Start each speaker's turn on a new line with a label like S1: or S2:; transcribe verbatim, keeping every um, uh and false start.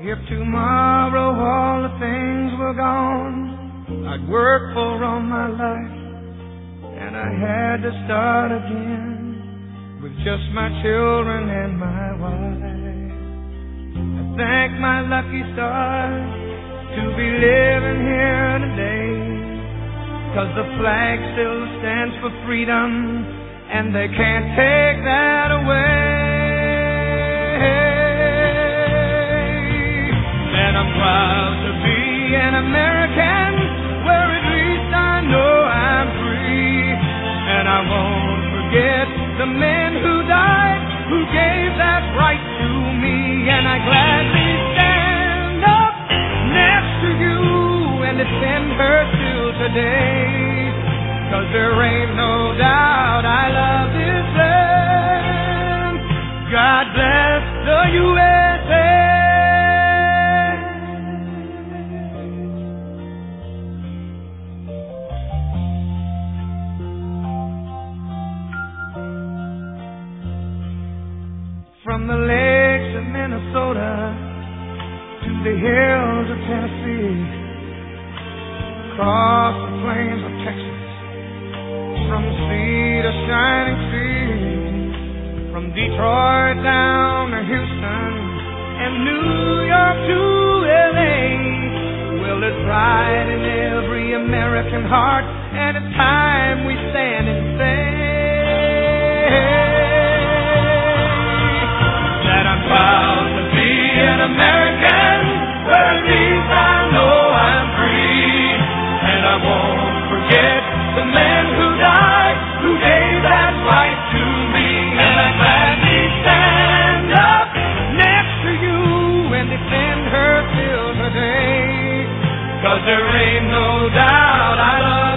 S1: If tomorrow all the things were gone, I'd work for all my life, and I had to start again with just my children and my wife. I thank my lucky stars to be living here today, 'cause the flag still stands for freedom, and they can't take that away. And I'm proud to be an American, where at least I know I'm free. And I won't forget the men who died, who gave that right to me. And I gladly stand up next to you and defend her till today, 'cause there ain't no doubt I love this land. God bless the U S A. From the lakes of Minnesota to the hills of Tennessee, across the plains of Texas, from sea to shining sea, from Detroit down to Houston and New York to L A. Well, there's pride in every American heart, and it's time we stand and say that I'm proud to be an American, where at least I know I'm free. And I won't forget the men who died, who gave that right to me. And I gladly stand up next to you and defend her till today, 'cause there ain't no doubt I love